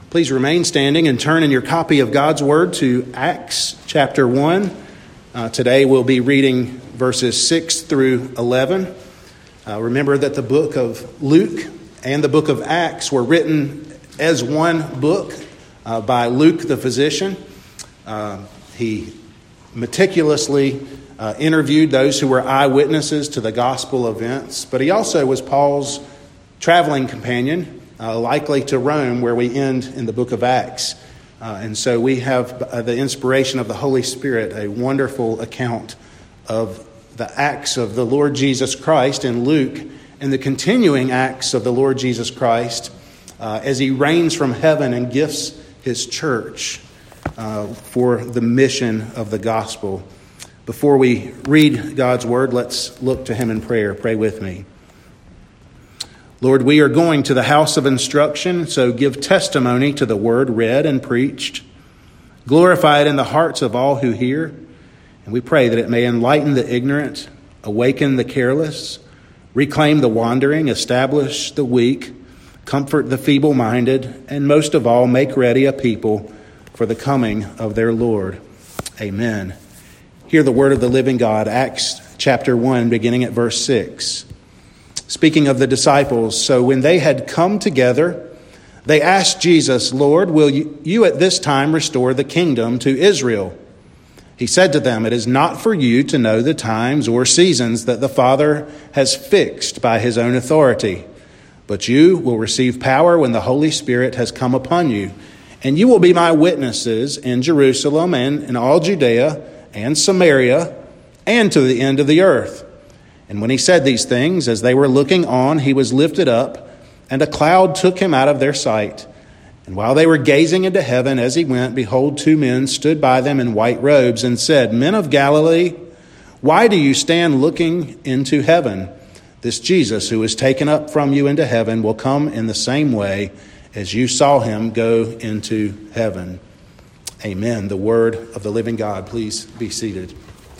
Please remain standing and turn in your copy of God's Word to Acts chapter 1. Today we'll be reading verses 6 through 11. Remember that the book of Luke and the book of Acts were written as one book by Luke the physician. He meticulously interviewed those who were eyewitnesses to the gospel events, but he also was Paul's traveling companion, likely to Rome, where we end in the book of Acts. And so we have the inspiration of the Holy Spirit, a wonderful account of the acts of the Lord Jesus Christ in Luke and the continuing acts of the Lord Jesus Christ as he reigns from heaven and gifts his church for the mission of the gospel. Before we read God's word, let's look to him in prayer. Pray with me. Lord, we are going to the house of instruction, so give testimony to the word read and preached. Glorify it in the hearts of all who hear, and we pray that it may enlighten the ignorant, awaken the careless, reclaim the wandering, establish the weak, comfort the feeble-minded, and most of all, make ready a people for the coming of their Lord. Amen. Hear the word of the living God, Acts chapter 1, beginning at verse 6. Speaking of the disciples, so when they had come together, they asked Jesus, Lord, will you at this time restore the kingdom to Israel? He said to them, it is not for you to know the times or seasons that the Father has fixed by his own authority, but you will receive power when the Holy Spirit has come upon you, and you will be my witnesses in Jerusalem and in all Judea and Samaria and to the end of the earth. And when he said these things, as they were looking on, he was lifted up, and a cloud took him out of their sight. And while they were gazing into heaven as he went, behold, two men stood by them in white robes and said, Men of Galilee, why do you stand looking into heaven? This Jesus who was taken up from you into heaven will come in the same way as you saw him go into heaven. Amen. The word of the living God. Please be seated.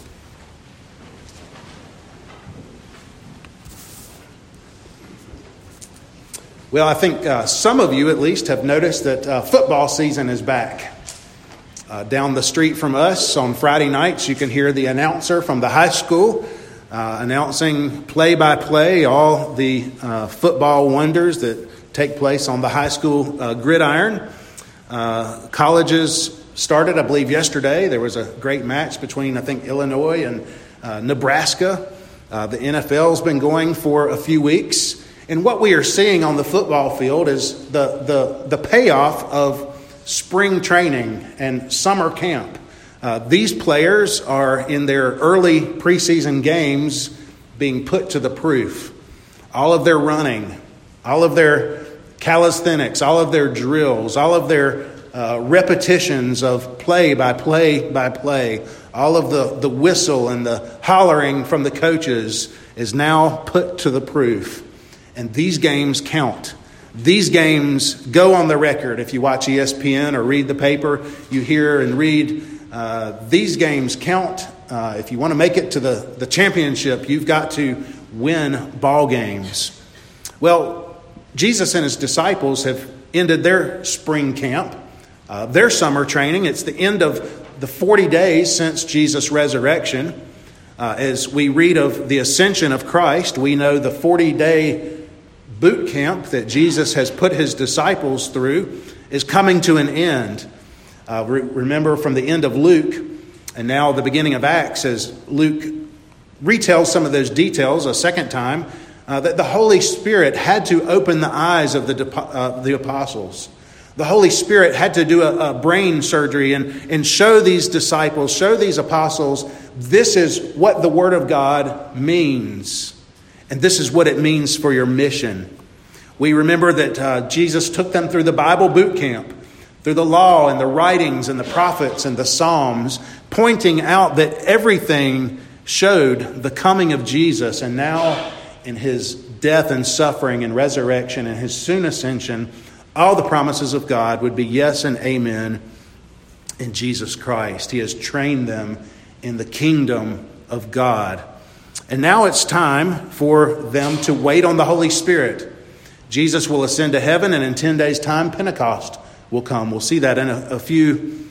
Well, I think some of you at least have noticed that football season is back. Down the street from us on Friday nights, you can hear the announcer from the high school announcing play-by-play all the football wonders that take place on the high school gridiron. Colleges started, I believe, yesterday. There was a great match between, I think, Illinois and Nebraska. The NFL's been going for a few weeks. And what we are seeing on the football field is the payoff of spring training and summer camp. These players are in their early preseason games being put to the proof. All of their running, all of their calisthenics, all of their drills, all of their repetitions of play by play, all of the whistle and the hollering from the coaches is now put to the proof. And these games count. These games go on the record. If you watch ESPN or read the paper, you hear and read, these games count. If you want to make it to the championship, you've got to win ball games. Well, Jesus and his disciples have ended their spring camp, their summer training. It's the end of the 40 days since Jesus' resurrection. As we read of the ascension of Christ, we know the 40-day boot camp that Jesus has put his disciples through is coming to an end. Remember from the end of Luke and now the beginning of Acts, as Luke retells some of those details a second time, that the Holy Spirit had to open the eyes of the apostles. The Holy Spirit had to do a brain surgery and show these disciples, show these apostles, this is what the Word of God means. And this is what it means for your mission. We remember that Jesus took them through the Bible boot camp, through the law and the writings and the prophets and the Psalms, pointing out that everything showed the coming of Jesus. And now in his death and suffering and resurrection and his soon ascension, all the promises of God would be yes and amen in Jesus Christ. He has trained them in the kingdom of God. And now it's time for them to wait on the Holy Spirit. Jesus will ascend to heaven, and in 10 days' time, Pentecost will come. We'll see that in a few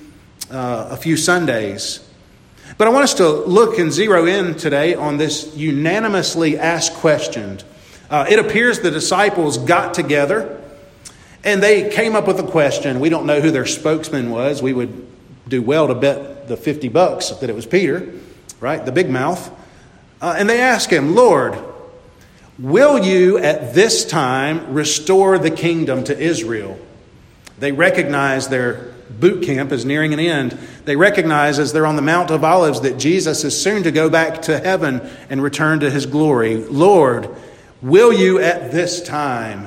Sundays. But I want us to look and zero in today on this unanimously asked question. It appears the disciples got together and they came up with a question. We don't know who their spokesman was. We would do well to bet the $50 that it was Peter, right? The big mouth. And they asked him, Lord, will you at this time restore the kingdom to Israel? They recognize their boot camp is nearing an end. They recognize as they're on the Mount of Olives that Jesus is soon to go back to heaven and return to his glory. Lord, will you at this time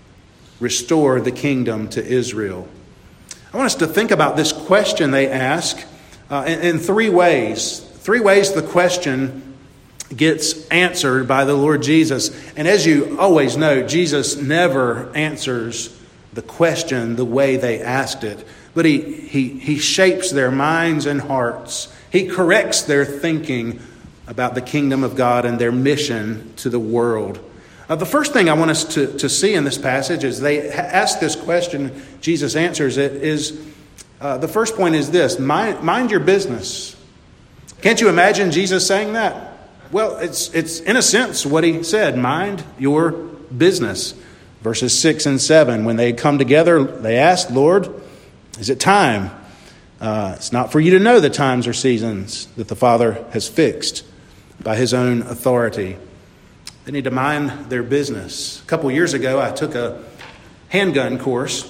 restore the kingdom to Israel? I want us to think about this question they ask in three ways. Three ways the question gets answered by the Lord Jesus. And as you always know, Jesus never answers the question the way they asked it. But he shapes their minds and hearts. He corrects their thinking about the kingdom of God and their mission to the world. The first thing I want us to see in this passage is they ask this question, Jesus answers it, is the first point is this: mind your business. Can't you imagine Jesus saying that? Well, it's in a sense what he said, mind your business. Verses 6 and 7, when they had come together, they asked, Lord, is it time? It's not for you to know the times or seasons that the Father has fixed by his own authority. They need to mind their business. A couple years ago, I took a handgun course,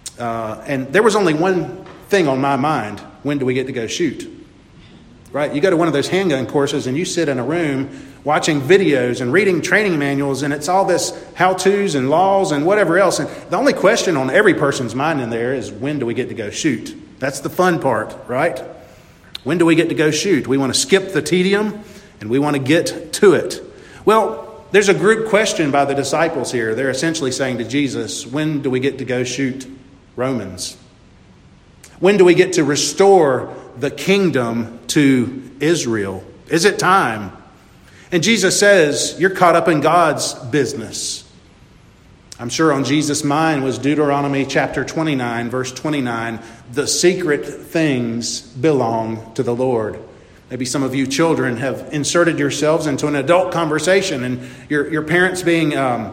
and there was only one thing on my mind: when do we get to go shoot? Right? You go to one of those handgun courses, and you sit in a room watching videos and reading training manuals, and it's all this how-tos and laws and whatever else. And the only question on every person's mind in there is, when do we get to go shoot? That's the fun part, right? When do we get to go shoot? We want to skip the tedium, and we want to get to it. Well, there's a group question by the disciples here. They're essentially saying to Jesus, when do we get to go shoot Romans? When do we get to restore the kingdom to Israel? Is it time? And Jesus says, you're caught up in God's business. I'm sure on Jesus' mind was Deuteronomy chapter 29, verse 29. The secret things belong to the Lord. Maybe some of you children have inserted yourselves into an adult conversation, and your parents being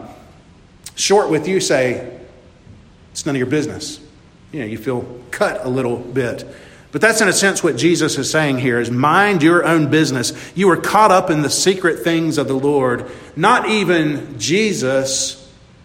short with you say, it's none of your business. You know, you feel cut a little bit. But that's in a sense what Jesus is saying here, is mind your own business. You are caught up in the secret things of the Lord. Not even Jesus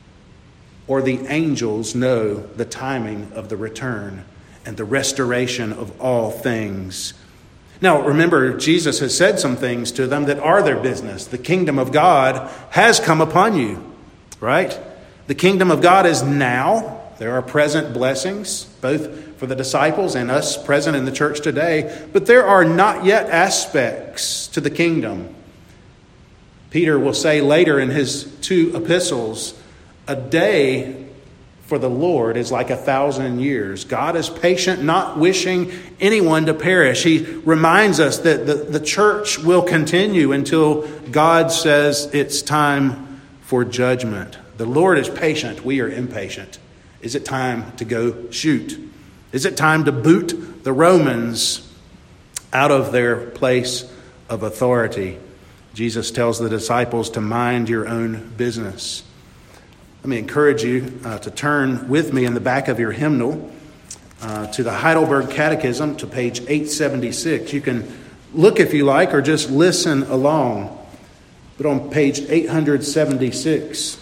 or the angels know the timing of the return and the restoration of all things. Now, remember, Jesus has said some things to them that are their business. The kingdom of God has come upon you, right? The kingdom of God is now. There are present blessings, both for the disciples and us present in the church today. But there are not yet aspects to the kingdom. Peter will say later in his 2 epistles, a day for the Lord is like 1,000 years. God is patient, not wishing anyone to perish. He reminds us that the church will continue until God says it's time for judgment. The Lord is patient. We are impatient. Is it time to go shoot? Is it time to boot the Romans out of their place of authority? Jesus tells the disciples to mind your own business. Let me encourage you to turn with me in the back of your hymnal to the Heidelberg Catechism to page 876. You can look if you like or just listen along. But on page 876,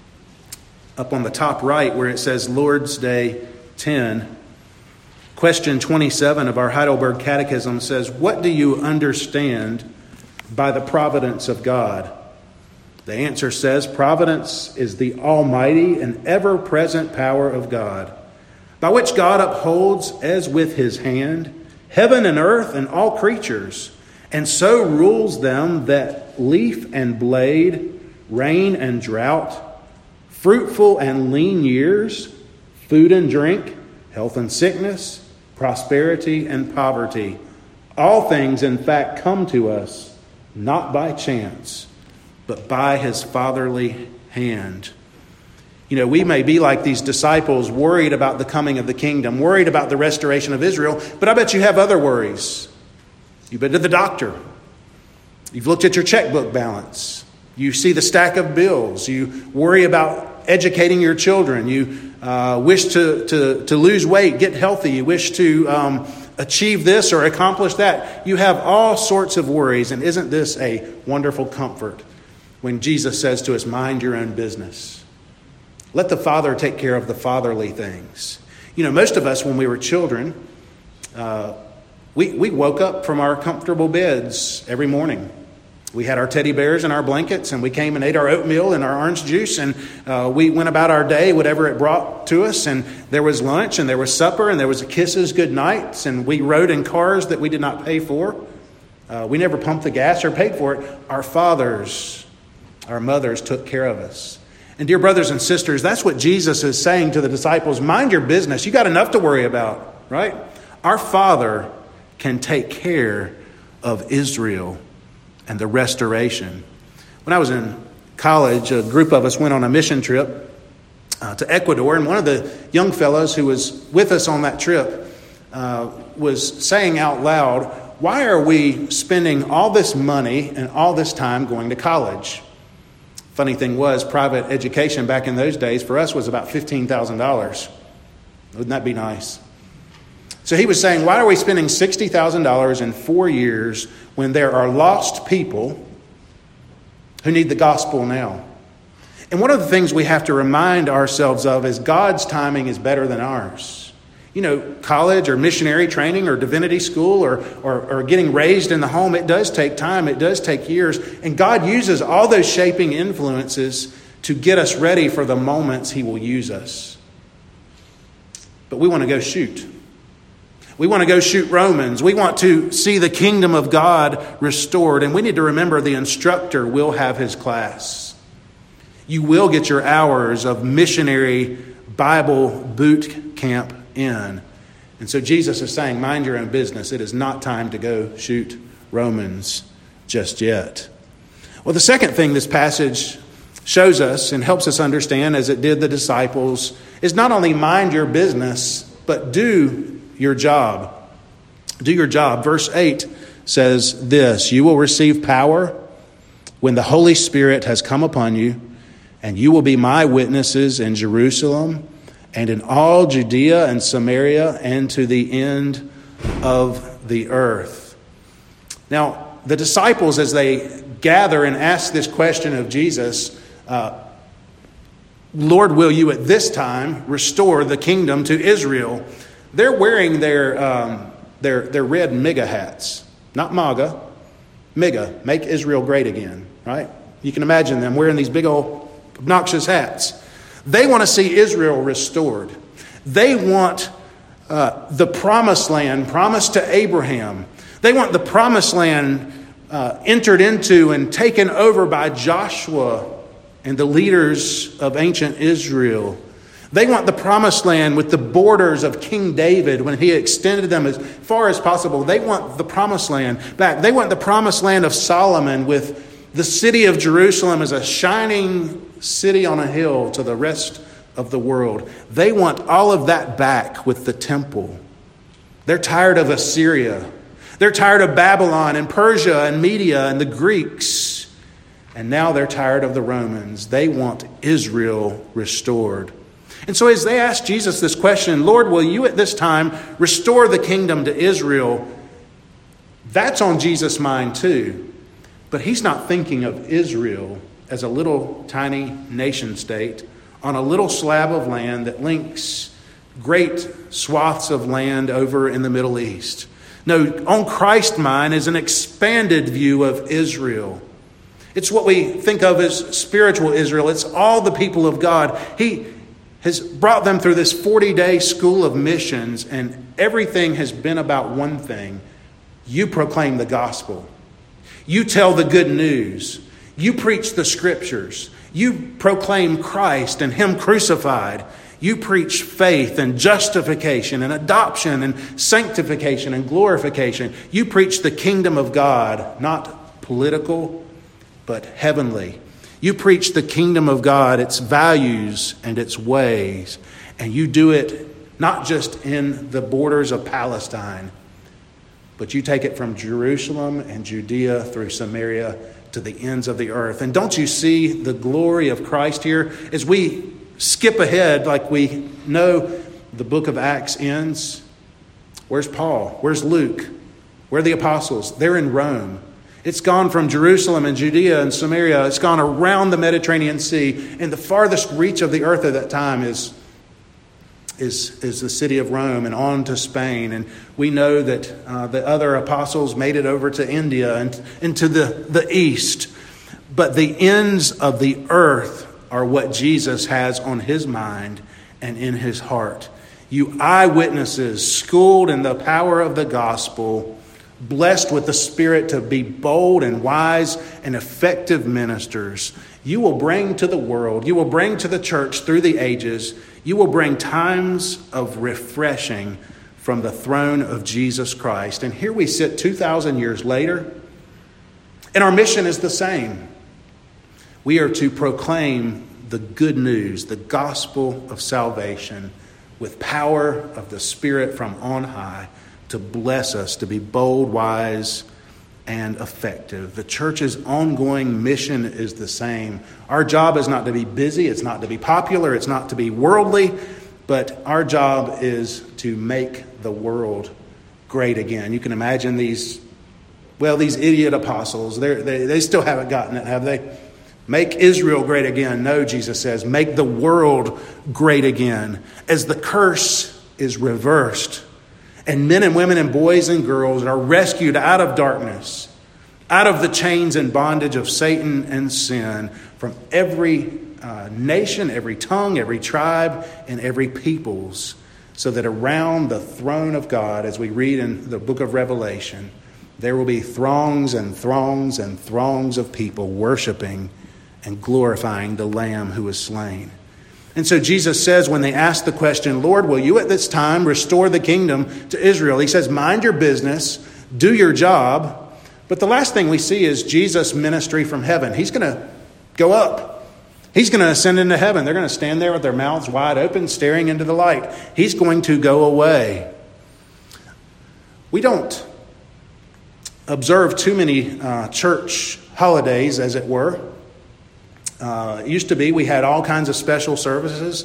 up on the top right where it says Lord's Day 10, question 27 of our Heidelberg Catechism says, what do you understand by the providence of God? The answer says, providence is the almighty and ever-present power of God, by which God upholds as with his hand heaven and earth and all creatures, and so rules them that leaf and blade, rain and drought, fruitful and lean years, food and drink, health and sickness, prosperity and poverty. All things, in fact, come to us, not by chance, but by his fatherly hand. We may be like these disciples, worried about the coming of the kingdom, worried about the restoration of Israel, but I bet you have other worries. You've been to the doctor. You've looked at your checkbook balance. You see the stack of bills. You worry about educating your children. You wish to lose weight, get healthy. You wish to achieve this or accomplish that. You have all sorts of worries. And isn't this a wonderful comfort when Jesus says to us, mind your own business? Let the Father take care of the fatherly things. Most of us, when we were children, we woke up from our comfortable beds every morning. We had our teddy bears and our blankets, and we came and ate our oatmeal and our orange juice, and we went about our day, whatever it brought to us, and there was lunch, and there was supper, and there was kisses, good nights, and we rode in cars that we did not pay for. We never pumped the gas or paid for it. Our fathers, our mothers took care of us. And dear brothers and sisters, that's what Jesus is saying to the disciples. Mind your business. You got enough to worry about, right? Our Father can take care of Israel and the restoration. When I was in college, a group of us went on a mission trip to Ecuador, and one of the young fellows who was with us on that trip was saying out loud, why are we spending all this money and all this time going to college? Funny thing was, private education back in those days for us was about $15,000. Wouldn't that be nice? So he was saying, why are we spending $60,000 in 4 years when there are lost people who need the gospel now? And one of the things we have to remind ourselves of is God's timing is better than ours. College or missionary training or divinity school or getting raised in the home, it does take time, it does take years. And God uses all those shaping influences to get us ready for the moments He will use us. But we want to go shoot. We want to go shoot Romans. We want to see the kingdom of God restored. And we need to remember the instructor will have his class. You will get your hours of missionary Bible boot camp in. And so Jesus is saying, mind your own business. It is not time to go shoot Romans just yet. Well, the second thing this passage shows us and helps us understand, as it did the disciples, is not only mind your business, but do your job. Do your job. Verse 8 says this, you will receive power when the Holy Spirit has come upon you, and you will be my witnesses in Jerusalem and in all Judea and Samaria and to the end of the earth. Now, the disciples, as they gather and ask this question of Jesus, Lord, will you at this time restore the kingdom to Israel? They're wearing their red MAGA hats. Not MAGA, MAGA, make Israel great again, right? You can imagine them wearing these big old obnoxious hats. They want to see Israel restored. They want the promised land promised to Abraham. They want the promised land entered into and taken over by Joshua and the leaders of ancient Israel. They want the promised land with the borders of King David when he extended them as far as possible. They want the promised land back. They want the promised land of Solomon with the city of Jerusalem as a shining city on a hill to the rest of the world. They want all of that back with the temple. They're tired of Assyria. They're tired of Babylon and Persia and Media and the Greeks. And now they're tired of the Romans. They want Israel restored. And so as they ask Jesus this question, Lord, will you at this time restore the kingdom to Israel? That's on Jesus' mind too. But he's not thinking of Israel as a little tiny nation state on a little slab of land that links great swaths of land over in the Middle East. No, on Christ's mind is an expanded view of Israel. It's what we think of as spiritual Israel. It's all the people of God. He has brought them through this 40-day school of missions, and everything has been about one thing. You proclaim the gospel. You tell the good news. You preach the scriptures. You proclaim Christ and Him crucified. You preach faith and justification and adoption and sanctification and glorification. You preach the kingdom of God, not political, but heavenly. You preach the kingdom of God, its values and its ways, and you do it not just in the borders of Palestine, but you take it from Jerusalem and Judea through Samaria to the ends of the earth. And don't you see the glory of Christ here? As we skip ahead, like we know the book of Acts ends, where's Paul? Where's Luke? Where are the apostles? They're in Rome. It's gone from Jerusalem and Judea and Samaria. It's gone around the Mediterranean Sea. And the farthest reach of the earth at that time is the city of Rome and on to Spain. And we know that the other apostles made it over to India and into the east. But the ends of the earth are what Jesus has on his mind and in his heart. You eyewitnesses, schooled in the power of the gospel, blessed with the Spirit to be bold and wise and effective ministers, you will bring to the world, you will bring to the church through the ages, you will bring times of refreshing from the throne of Jesus Christ. And here we sit 2,000 years later, and our mission is the same. We are to proclaim the good news, the gospel of salvation, with power of the Spirit from on high, to bless us, to be bold, wise, and effective. The church's ongoing mission is the same. Our job is not to be busy, it's not to be popular, it's not to be worldly, but our job is to make the world great again. You can imagine these idiot apostles. They still haven't gotten it, have they? Make Israel great again. No, Jesus says, make the world great again. As the curse is reversed, and men and women and boys and girls are rescued out of darkness, out of the chains and bondage of Satan and sin, from every nation, every tongue, every tribe, and every peoples, so that around the throne of God, as we read in the book of Revelation, there will be throngs and throngs and throngs of people worshiping and glorifying the Lamb who was slain. And so Jesus says, when they ask the question, Lord, will you at this time restore the kingdom to Israel? He says, mind your business, do your job. But the last thing we see is Jesus' ministry from heaven. He's going to go up. He's going to ascend into heaven. They're going to stand there with their mouths wide open, staring into the light. He's going to go away. We don't observe too many church holidays, as it were. It used to be we had all kinds of special services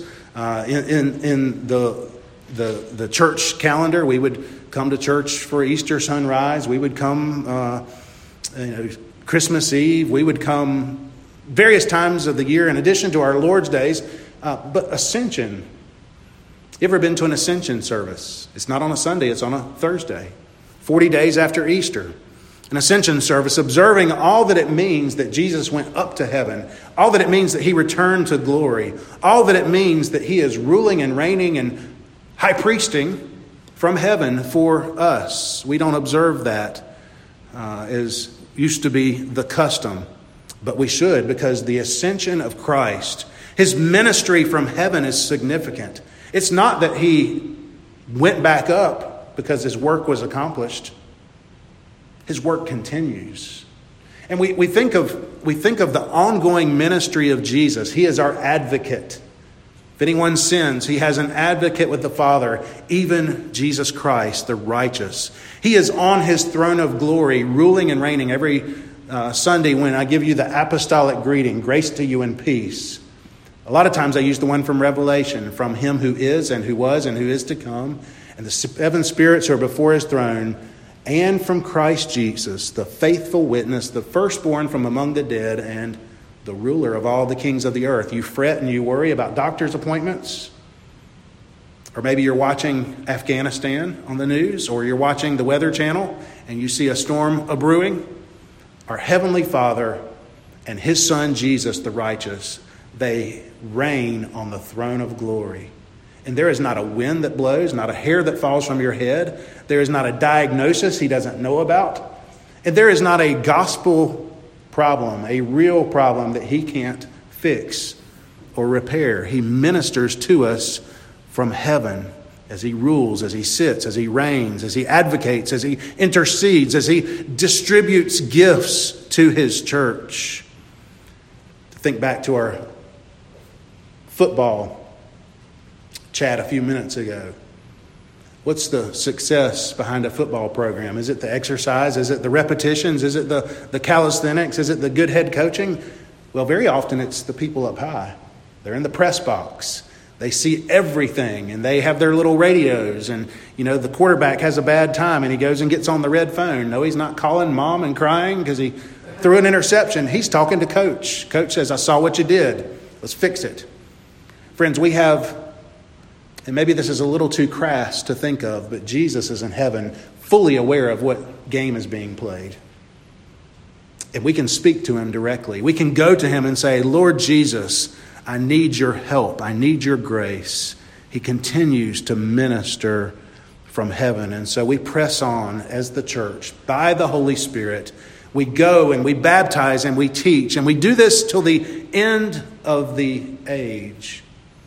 in the church calendar. We would come to church for Easter sunrise. We would come Christmas Eve. We would come various times of the year in addition to our Lord's days. But Ascension, you ever been to an Ascension service? It's not on a Sunday, it's on a Thursday, 40 days after Easter. An Ascension service, observing all that it means that Jesus went up to heaven, all that it means that he returned to glory, all that it means that he is ruling and reigning and high priesting from heaven for us. We don't observe that as used to be the custom, but we should, because the ascension of Christ, his ministry from heaven, is significant. It's not that he went back up because his work was accomplished. His work continues. And we think of the ongoing ministry of Jesus. He is our advocate. If anyone sins, he has an advocate with the Father, even Jesus Christ, the righteous. He is on his throne of glory, ruling and reigning. Every Sunday when I give you the apostolic greeting, grace to you and peace, a lot of times I use the one from Revelation, from him who is and who was and who is to come, and the seven spirits who are before his throne, and from Christ Jesus, the faithful witness, the firstborn from among the dead, and the ruler of all the kings of the earth. You fret and you worry about doctor's appointments. Or maybe you're watching Afghanistan on the news, or you're watching the Weather Channel and you see a storm a-brewing. Our Heavenly Father and his Son Jesus, the righteous, they reign on the throne of glory. And there is not a wind that blows, not a hair that falls from your head. There is not a diagnosis he doesn't know about. And there is not a gospel problem, a real problem that he can't fix or repair. He ministers to us from heaven as he rules, as he sits, as he reigns, as he advocates, as he intercedes, as he distributes gifts to his church. think back to our football chat a few minutes ago. What's the success behind a football program? Is it the exercise? Is it the repetitions? Is it the calisthenics? Is it the good head coaching? Well, very often it's the people up high. They're in the press box. They see everything, and they have their little radios. And, the quarterback has a bad time, and he goes and gets on the red phone. No, he's not calling mom and crying because he threw an interception. He's talking to coach. Coach says, I saw what you did. Let's fix it. Friends, we have, and maybe this is a little too crass to think of, but Jesus is in heaven, fully aware of what game is being played. And we can speak to him directly. We can go to him and say, Lord Jesus, I need your help. I need your grace. He continues to minister from heaven. And so we press on as the church by the Holy Spirit. We go and we baptize and we teach. And we do this till the end of the age.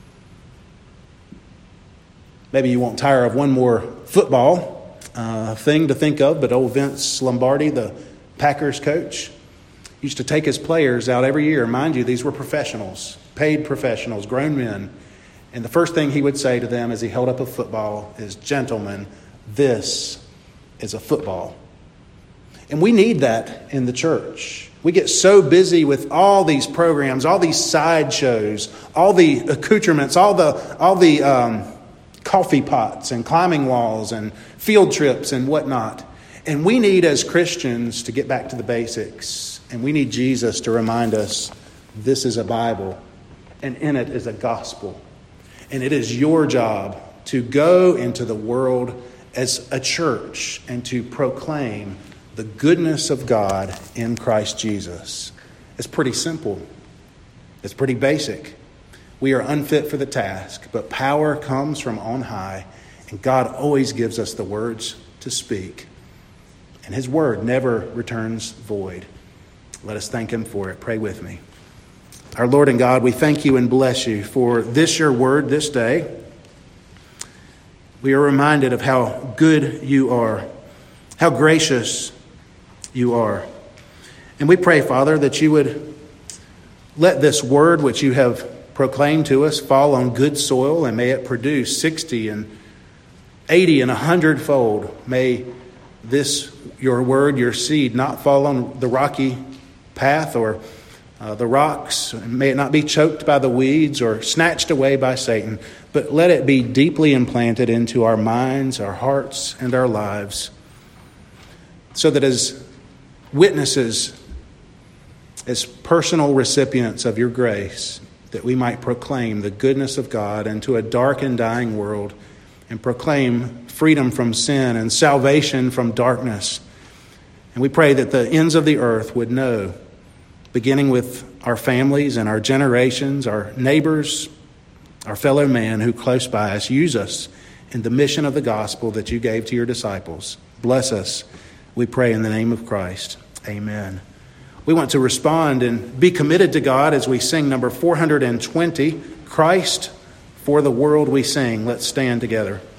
Maybe you won't tire of one more football thing to think of, but old Vince Lombardi, the Packers coach, used to take his players out every year. Mind you, these were professionals, paid professionals, grown men. And the first thing he would say to them as he held up a football is, gentlemen, this is a football. And we need that in the church. We get so busy with all these programs, all these sideshows, all the accoutrements, all the coffee pots and climbing walls and field trips and whatnot. And we need, as Christians, to get back to the basics. And we need Jesus to remind us this is a Bible, and in it is a gospel. And it is your job to go into the world as a church and to proclaim the goodness of God in Christ Jesus. It's pretty simple. It's pretty basic. We are unfit for the task, but power comes from on high, and God always gives us the words to speak. And his word never returns void. Let us thank him for it. Pray with me. Our Lord and God, we thank you and bless you for this, your word, this day. We are reminded of how good you are, how gracious you are. And we pray, Father, that you would let this word which you have proclaimed to us fall on good soil, and may it produce 60 and 80 and 100-fold. May this, your word, your seed, not fall on the rocky path or the rocks. May it not be choked by the weeds or snatched away by Satan, but let it be deeply implanted into our minds, our hearts, and our lives, so that as witnesses, as personal recipients of your grace, that we might proclaim the goodness of God into a dark and dying world, and proclaim freedom from sin and salvation from darkness. And we pray that the ends of the earth would know, beginning with our families and our generations, our neighbors, our fellow man who close by us, use us in the mission of the gospel that you gave to your disciples. Bless us, we pray in the name of Christ. Amen. We want to respond and be committed to God as we sing number 420, Christ for the World We Sing. Let's stand together.